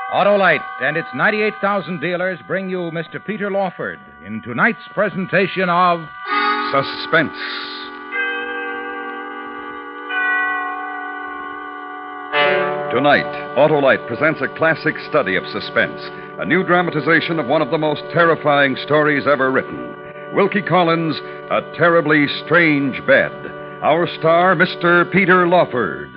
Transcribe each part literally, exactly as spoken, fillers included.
Autolite and its ninety-eight thousand dealers bring you Mister Peter Lawford in tonight's presentation of Suspense. Tonight, Autolite presents a classic study of suspense, a new dramatization of one of the most terrifying stories ever written. Wilkie Collins' A Terribly Strange Bed. Our star, Mister Peter Lawford.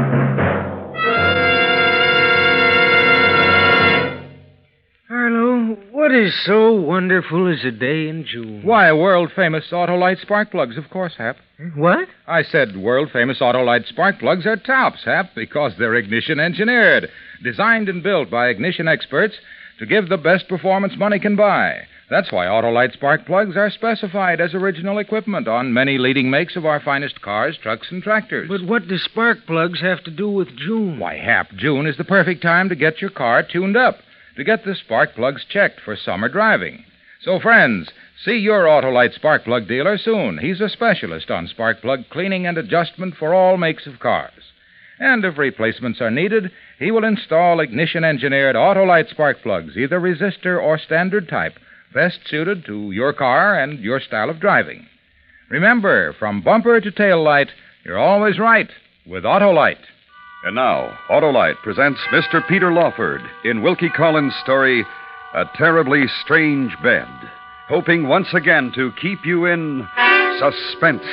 Harlow, what is so wonderful as a day in June? Why, world-famous Autolite spark plugs, of course, Hap. What? I said world-famous Autolite spark plugs are tops, Hap, because they're ignition-engineered, designed and built by ignition experts to give the best performance money can buy. That's why Autolite spark plugs are specified as original equipment on many leading makes of our finest cars, trucks, and tractors. But what do spark plugs have to do with June? Why, Hap, June is the perfect time to get your car tuned up, to get the spark plugs checked for summer driving. So, friends, see your Autolite spark plug dealer soon. He's a specialist on spark plug cleaning and adjustment for all makes of cars. And if replacements are needed, he will install ignition-engineered Autolite spark plugs, either resistor or standard type, best suited to your car and your style of driving. Remember, from bumper to tail light, you're always right with Autolite. And now, Autolite presents Mister Peter Lawford in Wilkie Collins' story, A Terribly Strange Bed, hoping once again to keep you in suspense.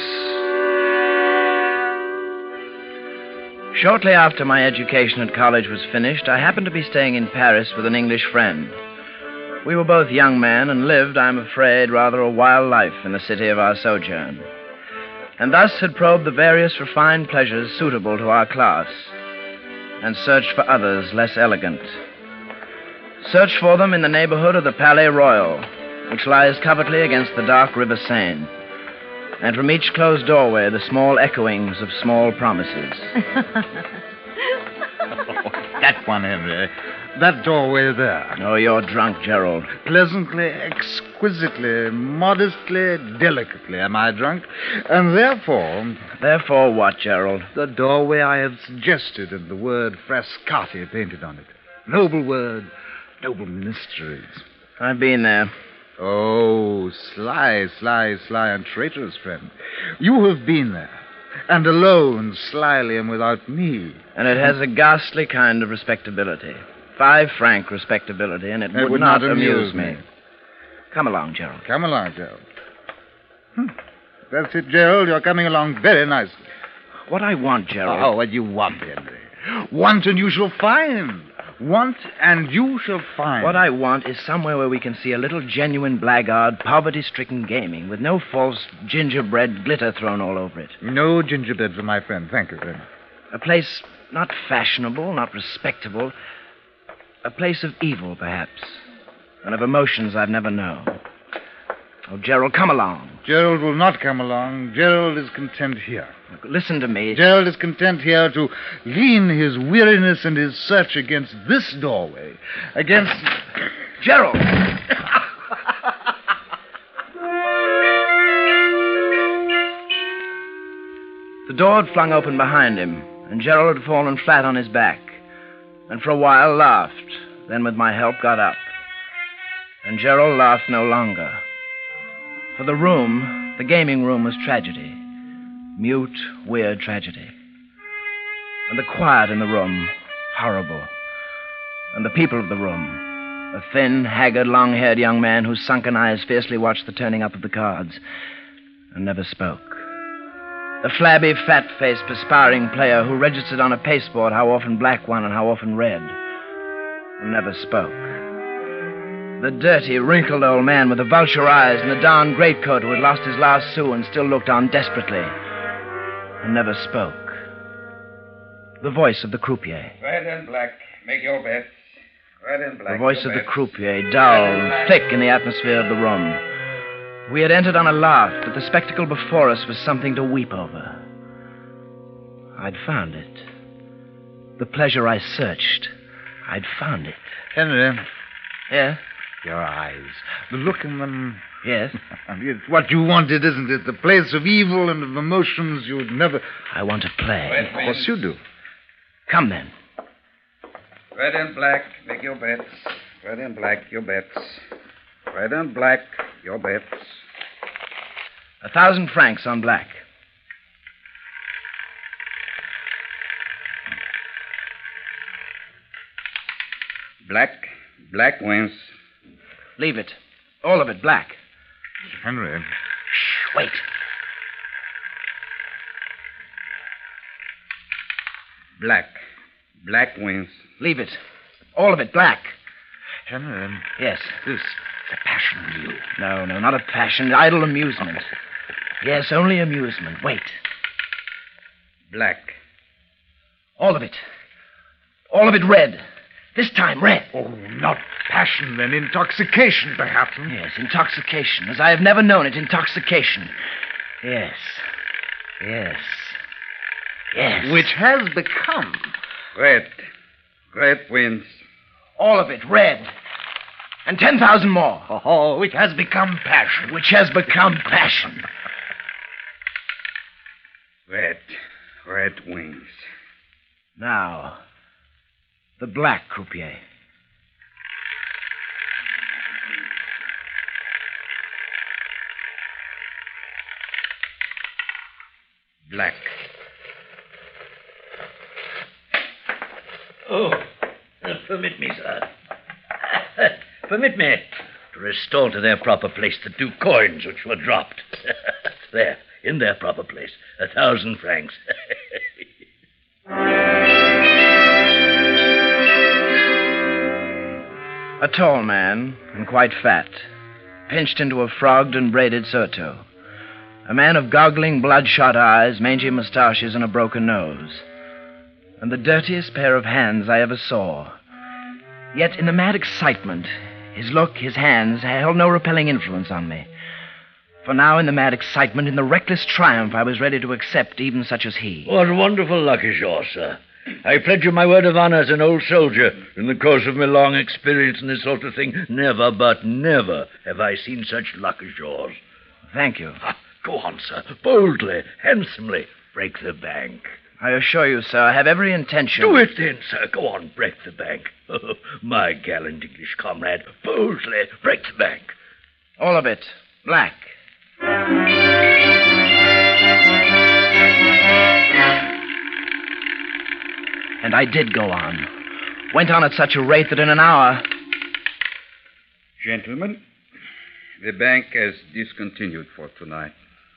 Shortly after my education at college was finished, I happened to be staying in Paris with an English friend. We were both young men and lived, I'm afraid, rather a wild life in the city of our sojourn, and thus had probed the various refined pleasures suitable to our class, and searched for others less elegant. Searched for them in the neighborhood of the Palais Royal, which lies covertly against the dark River Seine, and from each closed doorway the small echoings of small promises. That one, Henry. That doorway there. Oh, you're drunk, Gerald. Pleasantly, exquisitely, modestly, delicately am I drunk. And therefore... Therefore what, Gerald? The doorway I have suggested and the word Frascati painted on it. Noble word, noble mysteries. I've been there. Oh, sly, sly, sly and traitorous friend. You have been there. And alone, slyly, and without me. And it has a ghastly kind of respectability. Five franc respectability, and it, it would, would not, not amuse amuse me. me. Come along, Gerald. Come along, Gerald. Hmm. That's it, Gerald. You're coming along very nicely. What I want, Gerald... Oh, what you want, Henry. Want and you shall find. Want and you shall find. What I want is somewhere where we can see a little genuine blackguard, poverty-stricken gaming with no false gingerbread glitter thrown all over it. No gingerbread for my friend. Thank you, friend. A place not fashionable, not respectable. A place of evil, perhaps, and of emotions I've never known. Oh, Gerald, come along. Gerald will not come along. Gerald is content here. Look, listen to me. Gerald is content here to lean his weariness and his search against this doorway. Against... Gerald! The door had flung open behind him, and Gerald had fallen flat on his back, and for a while laughed, then with my help got up. And Gerald laughed no longer. For the room, the gaming room, was tragedy. Mute, weird tragedy. And the quiet in the room, horrible. And the people of the room, a thin, haggard, long-haired young man whose sunken eyes fiercely watched the turning up of the cards and never spoke. The flabby, fat-faced, perspiring player who registered on a pasteboard how often black won and how often red and never spoke. The dirty, wrinkled old man with the vulture eyes and the darn greatcoat who had lost his last sou and still looked on desperately and never spoke. The voice of the croupier. Red and black. Make your bets. Red and black. The voice your of the bets. croupier, dull, thick in the atmosphere of the room. We had entered on a laugh, but the spectacle before us was something to weep over. I'd found it. The pleasure I searched. I'd found it. Henry. Yeah? Your eyes. The look in them. Yes? It's what you wanted, isn't it? The place of evil and of emotions you'd never... I want to play. Red Of course you do. Come then. Red and black, make your bets. Red and black, your bets. Red and black, your bets. A thousand francs on black. Black, black wins. Leave it. All of it black. Henry. Shh, wait. Black, black wins. Leave it. All of it black. Henry. Yes. This is a passion deal. No, no, not a passion. Idle amusement. Yes, only amusement. Wait. Black. All of it. All of it red. This time red. Oh, not passion, then. Intoxication, perhaps. hmm? Yes, intoxication. As I have never known it, intoxication. Yes. Yes. Yes. Which has become. Red. Red wins. All of it red. And ten thousand more. Oh, which has become passion. Which has become passion. Red. Red wins. Now, the black croupier. Black. Oh, uh, permit me, sir. Permit me to restore to their proper place the two coins which were dropped. There, in their proper place. A thousand francs. A tall man, and quite fat, pinched into a frogged and braided surtout. A man of goggling, bloodshot eyes, mangy mustaches, and a broken nose. And the dirtiest pair of hands I ever saw. Yet in the mad excitement, his look, his hands, held no repelling influence on me. For now, in the mad excitement, in the reckless triumph, I was ready to accept even such as he. What wonderful luck is yours, sir. I pledge you my word of honor as an old soldier. In the course of my long experience in this sort of thing, never but never have I seen such luck as yours. Thank you. Ah, go on, sir. Boldly, handsomely, break the bank. I assure you, sir, I have every intention. Do it then, sir. Go on, break the bank. Oh, my gallant English comrade, boldly break the bank. All of it. Black. And I did go on. Went on at such a rate that in an hour... Gentlemen, the bank has discontinued for tonight.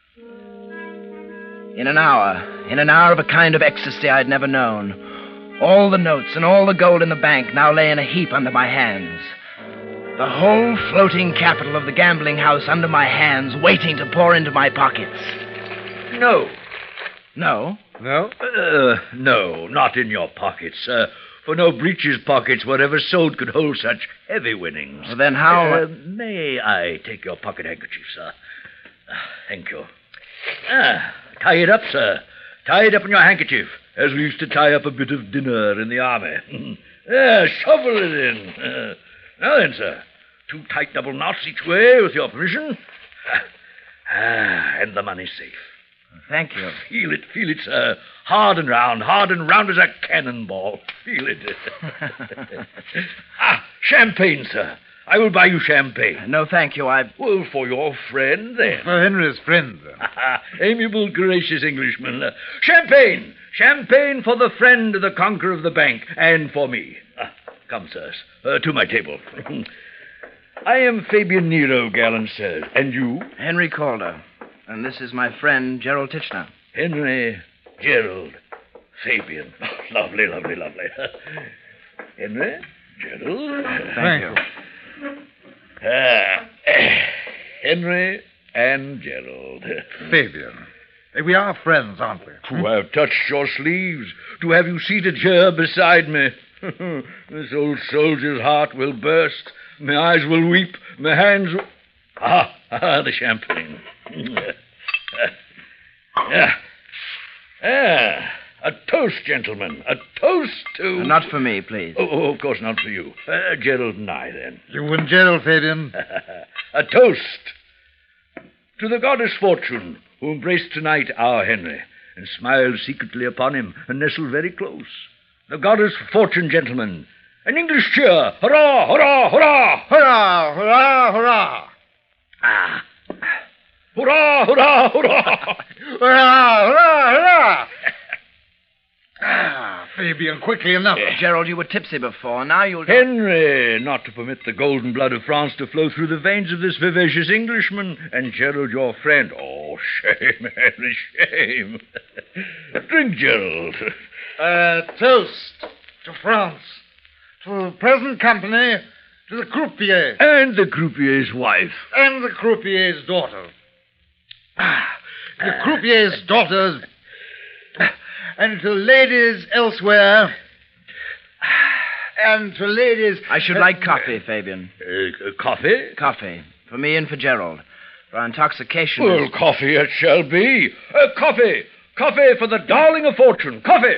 In an hour. In an hour of a kind of ecstasy I'd never known. All the notes and all the gold in the bank now lay in a heap under my hands. The whole floating capital of the gambling house under my hands, waiting to pour into my pockets. No. No? No? Uh, no, not in your pockets, sir. For no breeches pockets were ever sold could hold such heavy winnings. Well, then how... Uh, may I take your pocket handkerchief, sir? Uh, thank you. Ah, tie it up, sir. Tie it up in your handkerchief, as we used to tie up a bit of dinner in the army. There, shovel it in. Uh, now then, sir. Two tight double knots each way, with your permission. Ah, and the money's safe. Thank you. Feel it, feel it, sir. Hard and round, hard and round as a cannonball. Feel it. Ah, champagne, sir. I will buy you champagne. No, thank you. I... Well, for your friend, then. For Henry's friend, then. Amiable, gracious Englishman. Uh, champagne! Champagne for the friend, the conqueror of the bank, and for me. Ah, come, sirs, uh, to my table. I am Fabian Nero, gallant sirs. And you? Henry Calder. And this is my friend, Gerald Titchener. Henry, Gerald, Fabian. Oh, lovely, lovely, lovely. Henry, Gerald. Thank, Thank you. Ah, Henry and Gerald. Fabian. Hey, we are friends, aren't we? To have touched your sleeves, to have you seated here beside me. This old soldier's heart will burst. My eyes will weep. My hands will... Ah, ah, the champagne. Ah, ah, a toast, gentlemen. A toast to... Uh, not for me, please. Oh, oh, of course not for you. Uh, Gerald and I, then. You and Gerald, Fabian. A toast to the goddess Fortune, who embraced tonight our Henry, and smiled secretly upon him, and nestled very close. The goddess Fortune, gentlemen, An English cheer! Hurrah, hurrah, hurrah! Hurrah, hurrah, hurrah! Ah. Hurrah, hurrah, hurrah! Hurrah, hurrah, hurrah! Ah, Fabian, quickly enough. Gerald, you were tipsy before. Now you'll... Henry, not to permit the golden blood of France to flow through the veins of this vivacious Englishman, and Gerald, your friend. Oh, shame, Henry, shame. Drink, Gerald. Uh, toast to France, to the present company, to the croupier, And the croupier's wife. and the croupier's daughter. Ah, the croupier's daughters, and to ladies elsewhere, and to ladies... I should like coffee, Fabian. Uh, coffee? Coffee. For me and for Gerald. For our intoxication... Well, is- coffee it shall be. Uh, coffee. Coffee for the darling of fortune. Coffee.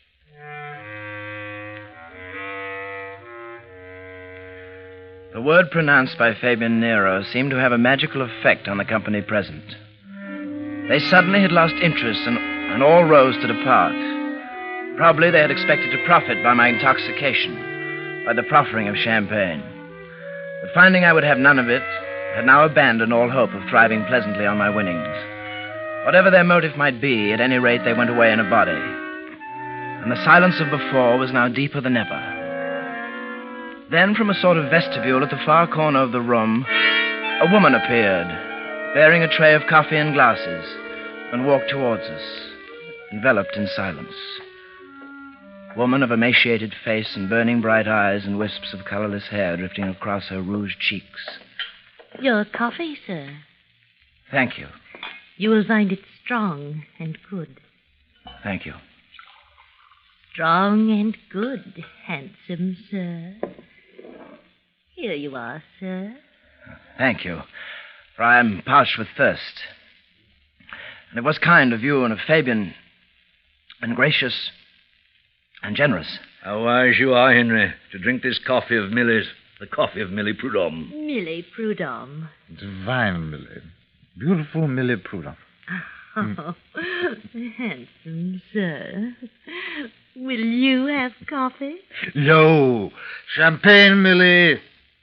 The word pronounced by Fabian Nero seemed to have a magical effect on the company present. They suddenly had lost interest and, and all rose to depart. Probably they had expected to profit by my intoxication, by the proffering of champagne. But finding I would have none of it, had now abandoned all hope of thriving pleasantly on my winnings. Whatever their motive might be, at any rate they went away in a body. And the silence of before was now deeper than ever. Then, from a sort of vestibule at the far corner of the room, a woman appeared, bearing a tray of coffee and glasses, and walked towards us, enveloped in silence. Woman of emaciated face and burning bright eyes and wisps of colorless hair drifting across her rouged cheeks. Your coffee, sir. Thank you. You will find it strong and good. Thank you. Strong and good, handsome sir. Here you are, sir. Thank you, for I am parched with thirst. And it was kind of you and of Fabian, and gracious and generous. How wise you are, Henry, to drink this coffee of Milly's, the coffee of Milly Prudhomme. Millie Prudhomme. Divine Millie. Beautiful Millie Prudhomme. Oh, handsome sir. Will you have coffee? No, champagne, Millie.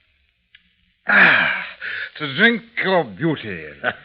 Ah, to drink your beauty.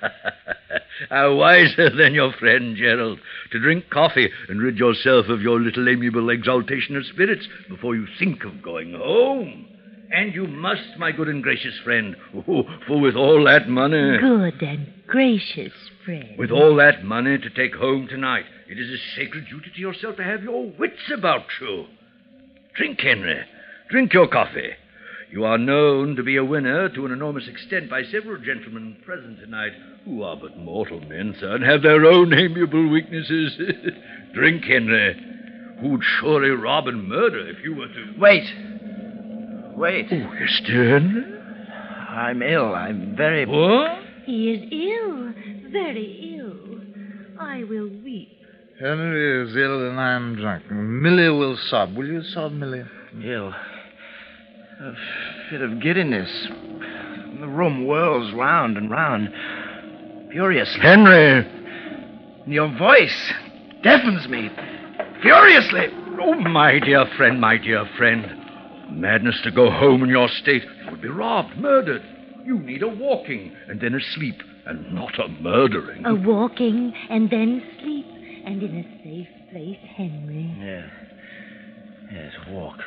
How wiser than your friend, Gerald, to drink coffee and rid yourself of your little amiable exaltation of spirits before you think of going home. And you must, my good and gracious friend, oh, for with all that money... Good and gracious friend. With all that money to take home tonight, it is a sacred duty to yourself to have your wits about you. Drink, Henry. Drink your coffee. You are known to be a winner to an enormous extent by several gentlemen present tonight who are but mortal men, sir, and have their own amiable weaknesses. Drink, Henry. Who'd surely rob and murder if you were to... Wait. Wait. Oh, you're still Henry? I'm ill. I'm very... What? He is ill, very ill. I will weep. Henry is ill and I am drunk. Millie will sob. Will you sob, Millie? ill. A fit of giddiness. The room whirls round and round, furiously. Henry! Your voice deafens me, furiously. Oh, my dear friend, my dear friend. Madness to go home in your state. You would be robbed, murdered. You need a walking and then a sleep, and not a murdering. A walking and then sleep, and in a safe place, Henry. Yes. Yes, walk.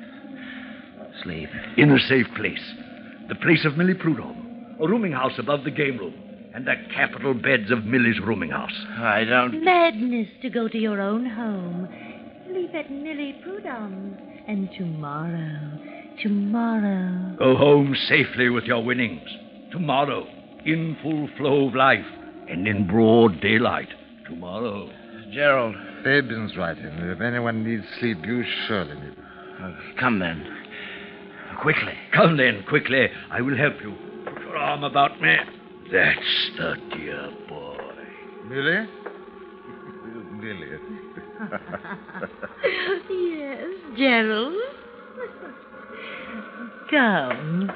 Sleep. In a safe place. The place of Milly Prudhomme. A rooming house above the game room. And the capital beds of Milly's rooming house. I don't... Madness to go to your own home. Sleep at Milly Prudhomme's. And tomorrow, tomorrow... Go home safely with your winnings. Tomorrow, in full flow of life. And in broad daylight. Tomorrow. Gerald. Fabian's right, Henry. If anyone needs sleep, you surely need it. Oh, come then. Quickly. Come then, quickly. I will help you. Put your arm about me. That's the dear boy. Millie? Millie. Yes, Gerald. Come.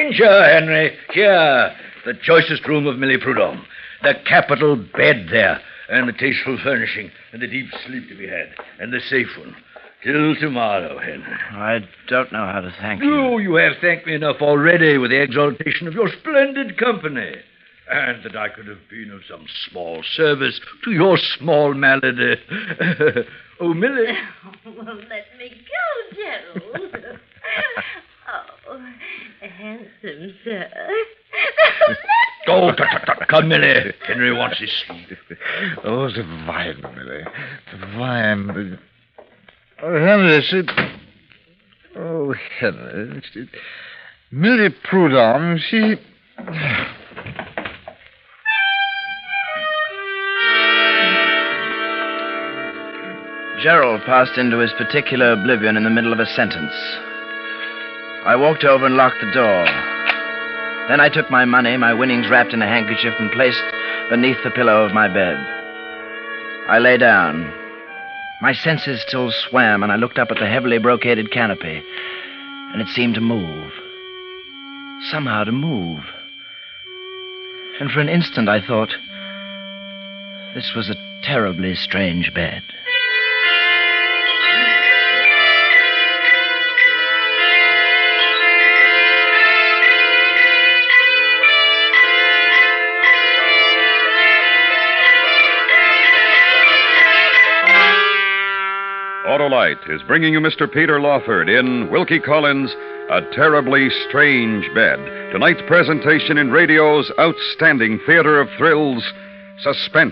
stranger, Henry. Here, the choicest room of Millie Prudhomme. The capital bed there, and the tasteful furnishing, and the deep sleep to be had, and the safe one. Till tomorrow, Henry. I don't know how to thank you. You, you have thanked me enough already with the exaltation of your splendid company. And that I could have been of some small service to your small malady. Oh, Millie. Well, let me go, Gerald. Oh, handsome, sir. Oh, tut, tut, tut. Come, Millie. Henry wants his sleep. Oh, the wine, Millie. The wine. Oh, Henry, she... Oh, Henry. She... Millie Prudhomme, she... Gerald passed into his particular oblivion in the middle of a sentence. I walked over and locked the door. Then I took my money, my winnings wrapped in a handkerchief, and placed beneath the pillow of my bed. I lay down. My senses still swam, and I looked up at the heavily brocaded canopy, and it seemed to move. Somehow to move. And for an instant I thought, this was a terribly strange bed. Autolite is bringing you Mister Peter Lawford in Wilkie Collins' A Terribly Strange Bed. Tonight's presentation in radio's outstanding theater of thrills, Suspense.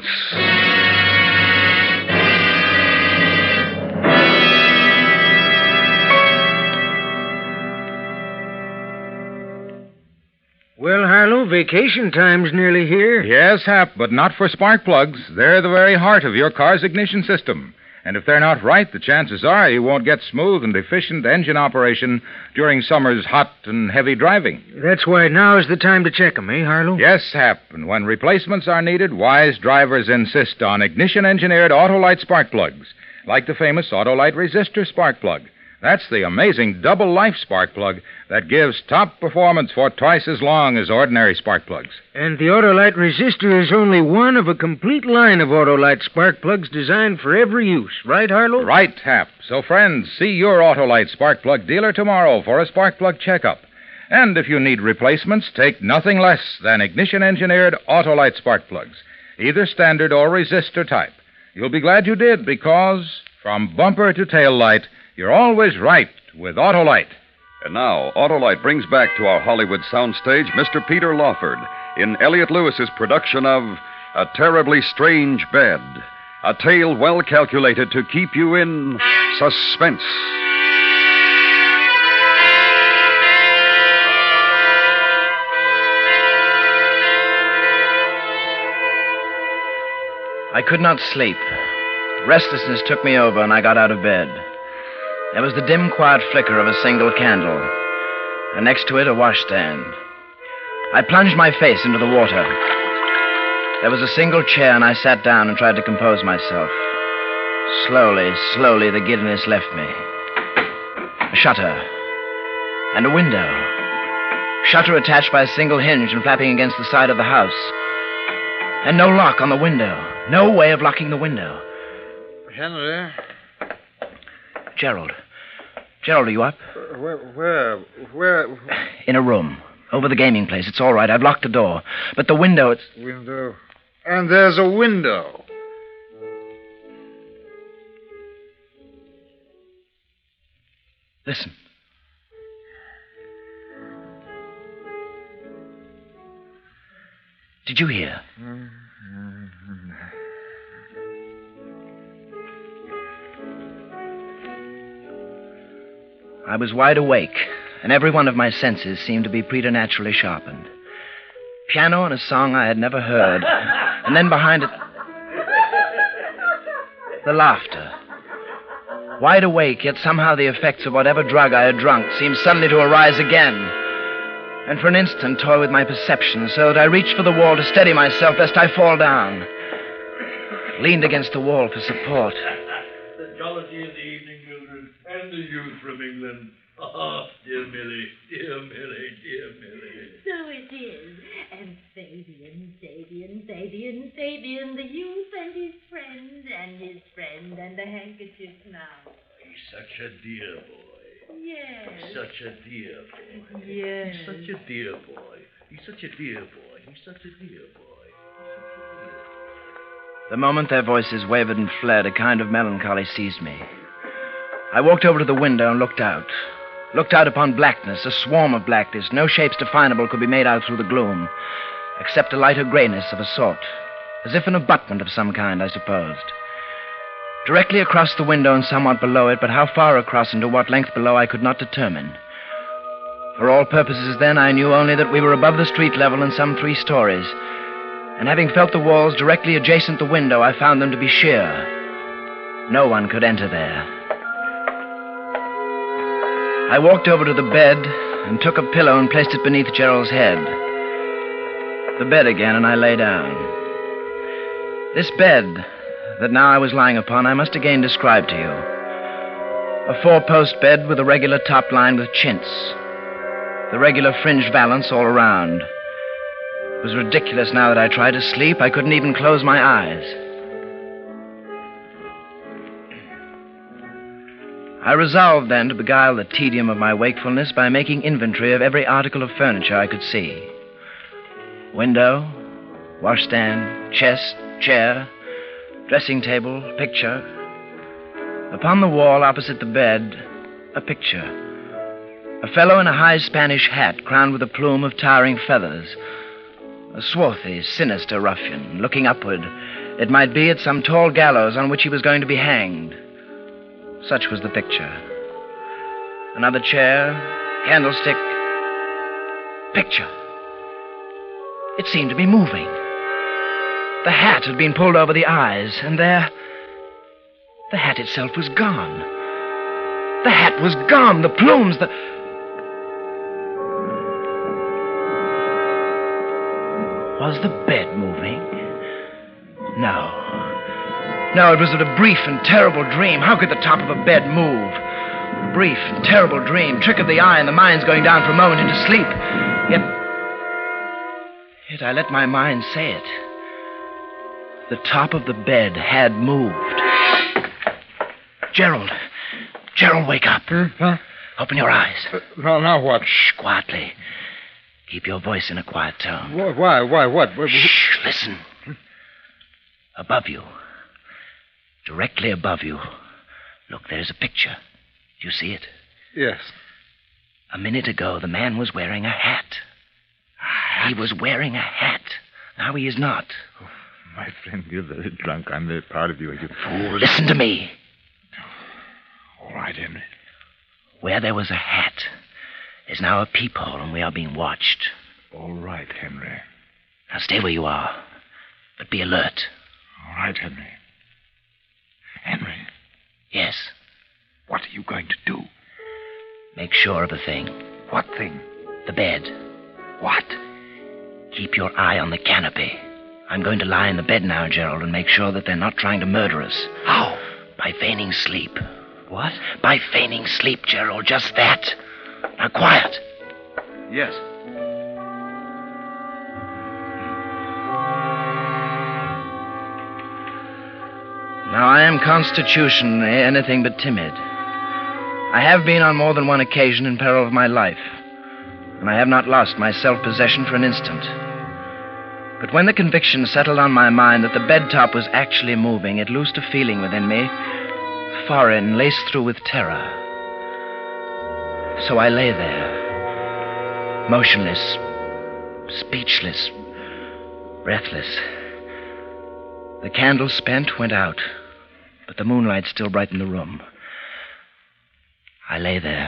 Well, Harlow, vacation time's nearly here. Yes, Hap, but not for spark plugs. They're the very heart of your car's ignition system. And if they're not right, the chances are you won't get smooth and efficient engine operation during summer's hot and heavy driving. That's why now's the time to check 'em, eh, Harlow? Yes, Hap, and when replacements are needed, wise drivers insist on ignition-engineered Autolite spark plugs, like the famous Autolite resistor spark plug. That's the amazing double-life spark plug that gives top performance for twice as long as ordinary spark plugs. And the Autolite resistor is only one of a complete line of Autolite spark plugs designed for every use. Right, Harlow? Right, Hap. So, friends, see your Autolite spark plug dealer tomorrow for a spark plug checkup. And if you need replacements, take nothing less than ignition-engineered Autolite spark plugs, either standard or resistor type. You'll be glad you did, because from bumper to tail light, you're always right with Autolite. And now, Autolite brings back to our Hollywood soundstage Mister Peter Lawford in Elliot Lewis's production of A Terribly Strange Bed, a tale well calculated to keep you in suspense. I could not sleep. Restlessness took me over, and I got out of bed. There was the dim, quiet flicker of a single candle, and next to it, a washstand. I plunged my face into the water. There was a single chair, and I sat down and tried to compose myself. Slowly, slowly, the giddiness left me. A shutter. And a window. Shutter attached by a single hinge and flapping against the side of the house. And no lock on the window. No way of locking the window. Henry? Gerald. Gerald, are you up? Uh, where, where, where? In a room. Over the gaming place. It's all right. I've locked the door. But the window, it's... Window. And there's a window. Listen. Did you hear? I was wide awake, and every one of my senses seemed to be preternaturally sharpened. Piano and a song I had never heard, and then behind it, the laughter. Wide awake, yet somehow the effects of whatever drug I had drunk seemed suddenly to arise again, and for an instant toy with my perception, so that I reached for the wall to steady myself lest I fall down. Leaned against the wall for support. The jollity of the evening, Mildred, and the youth from England. Oh, dear Millie, dear Millie, dear Millie. So it is. And Fabian, Fabian, Fabian, Fabian, the youth and his friend, and his friend and the handkerchief now. He's such a dear boy. Yes. Such a dear boy. Yes. He's such a dear boy. He's such a dear boy. He's such a dear boy. The moment their voices wavered and fled, a kind of melancholy seized me. I walked over to the window and looked out. Looked out upon blackness, a swarm of blackness. No shapes definable could be made out through the gloom, except a lighter grayness of a sort, as if an abutment of some kind, I supposed. Directly across the window and somewhat below it, but how far across and to what length below I could not determine. For all purposes then, I knew only that we were above the street level in some three stories, and having felt the walls directly adjacent the window, I found them to be sheer. No one could enter there. I walked over to the bed and took a pillow and placed it beneath Gerald's head. The bed again, and I lay down. This bed that now I was lying upon, I must again describe to you. A four-post bed with a regular top lined with chintz. The regular fringed valance all around. It was ridiculous now that I tried to sleep. I couldn't even close my eyes. I resolved then to beguile the tedium of my wakefulness by making inventory of every article of furniture I could see. Window, washstand, chest, chair, dressing table, picture. Upon the wall opposite the bed, a picture. A fellow in a high Spanish hat crowned with a plume of towering feathers. A swarthy, sinister ruffian, looking upward, it might be, at some tall gallows on which he was going to be hanged. Such was the picture. Another chair, candlestick, picture. It seemed to be moving. The hat had been pulled over the eyes, and there, the hat itself was gone. The hat was gone, the plumes, the... Was the bed moving? No. No, it was but a brief and terrible dream. How could the top of a bed move? A brief and terrible dream, trick of the eye, and the mind's going down for a moment into sleep. Yet, yet I let my mind say it. The top of the bed had moved. Gerald. Gerald, wake up. Hmm? Huh? Open your eyes. Uh, now, now what? Shh, quietly. Keep your voice in a quiet tone. Why, why, why what? what? Shh, listen. Above you. Directly above you. Look, there's a picture. Do you see it? Yes. A minute ago, the man was wearing a hat. A hat? He was wearing a hat. Now he is not. Oh, my friend, you're very drunk. I'm very proud of you. you... Fool, listen to me. All right, Henry. Where there was a hat is now a peephole, and we are being watched. All right, Henry. Now stay where you are, but be alert. All right, Henry. Henry. Yes? What are you going to do? Make sure of a thing. What thing? The bed. What? Keep your eye on the canopy. I'm going to lie in the bed now, Gerald, and make sure that they're not trying to murder us. How? By feigning sleep. What? By feigning sleep, Gerald. Just that. Now, quiet. Yes. Now, I am constitutionally anything but timid. I have been on more than one occasion in peril of my life, and I have not lost my self-possession for an instant. But when the conviction settled on my mind that the bed top was actually moving, it loosed a feeling within me, foreign, laced through with terror. So I lay there, motionless, speechless, breathless. The candle spent went out, but the moonlight still brightened the room. I lay there.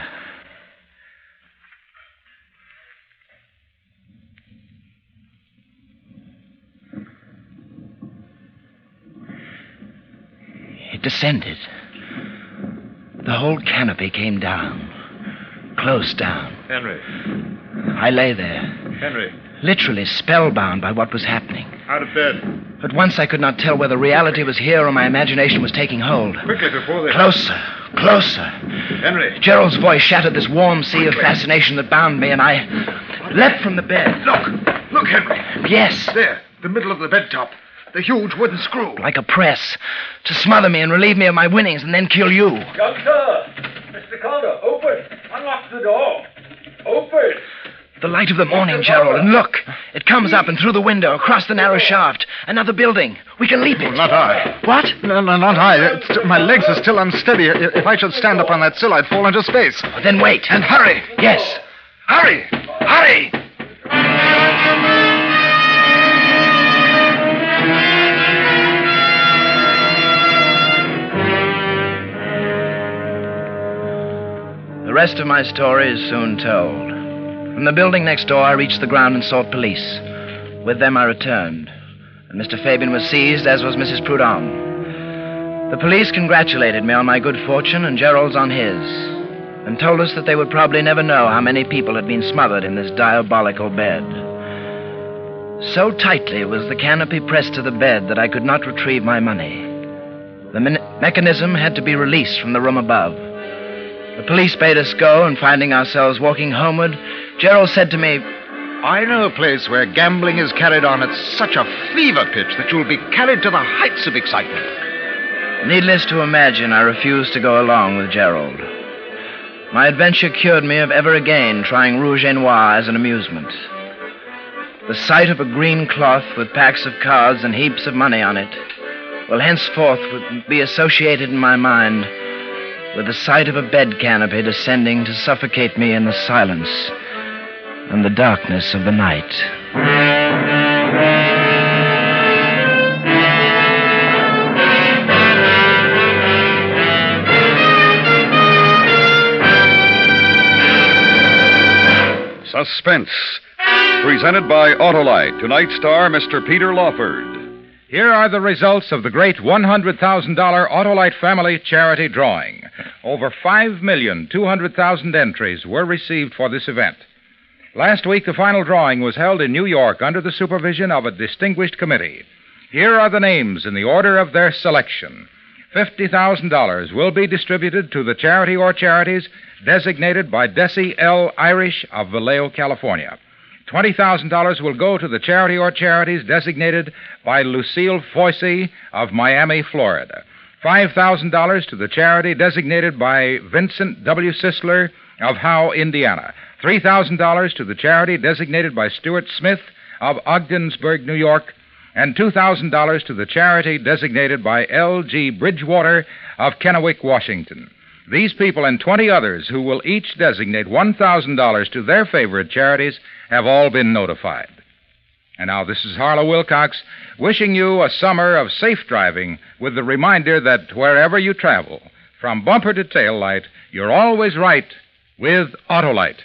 It descended. The whole canopy came down, close down. Henry. I lay there, Henry. literally spellbound by what was happening. Out of bed. At once I could not tell whether reality was here or my imagination was taking hold. Quickly, before they... Closer, Closer. Henry. Gerald's voice shattered this warm sea of fascination that bound me, and I leapt from the bed. Look. Look, Henry. Yes. There, the middle of the bed top. The huge wooden screw. Like a press. To smother me and relieve me of my winnings and then kill you. Young sir! Mister Calder, open! Unlock the door! Open! The light of the morning, Gerald, and look. It comes up and through the window, across the narrow shaft. Another building. We can leap it. Not I. What? No, no, not I. It's, my legs are still unsteady. If if I should stand up on that sill, I'd fall into space. Then wait. And hurry. Yes. Hurry. Hurry. The rest of my story is soon told. From the building next door, I reached the ground and sought police. With them, I returned, and Mister Fabian was seized, as was Missus Prudhomme. The police congratulated me on my good fortune and Gerald's on his, and told us that they would probably never know how many people had been smothered in this diabolical bed. So tightly was the canopy pressed to the bed that I could not retrieve my money. The me- mechanism had to be released from the room above. The police bade us go, and finding ourselves walking homeward, Gerald said to me, I know a place where gambling is carried on at such a fever pitch that you'll be carried to the heights of excitement. Needless to imagine, I refused to go along with Gerald. My adventure cured me of ever again trying rouge et noir as an amusement. The sight of a green cloth with packs of cards and heaps of money on it will henceforth be associated in my mind with the sight of a bed canopy descending to suffocate me in the silence and the darkness of the night. Suspense, presented by Autolite. Tonight's star, Mister Peter Lawford. Here are the results of the great one hundred thousand dollars Autolite Family Charity Drawing. Over five million two hundred thousand entries were received for this event. Last week, the final drawing was held in New York under the supervision of a distinguished committee. Here are the names in the order of their selection. fifty thousand dollars will be distributed to the charity or charities designated by Desi L. Irish of Vallejo, California. twenty thousand dollars will go to the charity or charities designated by Lucille Foisey of Miami, Florida. five thousand dollars to the charity designated by Vincent W. Sisler of Howe, Indiana. three thousand dollars to the charity designated by Stuart Smith of Ogdensburg, New York. And two thousand dollars to the charity designated by L G. Bridgewater of Kennewick, Washington. These people and twenty others who will each designate one thousand dollars to their favorite charities have all been notified. And now this is Harlow Wilcox wishing you a summer of safe driving with the reminder that wherever you travel, from bumper to tail light, you're always right with Autolite.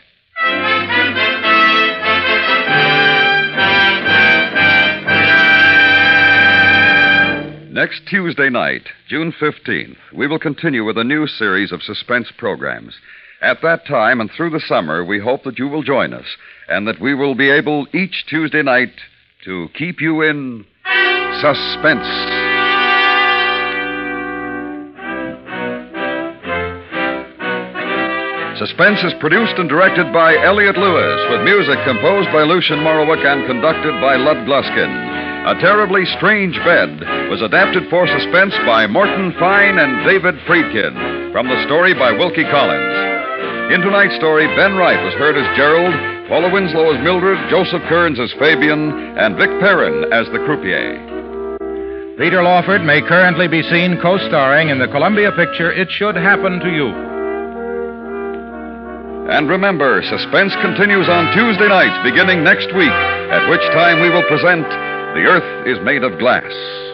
Next Tuesday night, June fifteenth, we will continue with a new series of suspense programs. At that time and through the summer, we hope that you will join us and that we will be able each Tuesday night to keep you in suspense. Suspense is produced and directed by Elliot Lewis, with music composed by Lucien Morawick and conducted by Lud Gluskin. A Terribly Strange Bed was adapted for suspense by Morton Fine and David Friedkin, from the story by Wilkie Collins. In tonight's story, Ben Wright was heard as Gerald, Paula Winslow as Mildred, Joseph Kearns as Fabian, and Vic Perrin as the croupier. Peter Lawford may currently be seen co-starring in the Columbia picture It Should Happen to You. And remember, suspense continues on Tuesday nights beginning next week, at which time we will present The Earth is Made of Glass.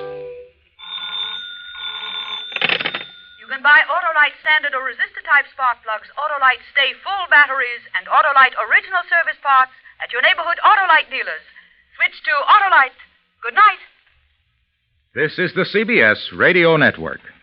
You can buy Autolite standard or resistor type spark plugs, Autolite Stay Full batteries, and Autolite original service parts at your neighborhood Autolite dealers. Switch to Autolite. Good night. This is the C B S Radio Network.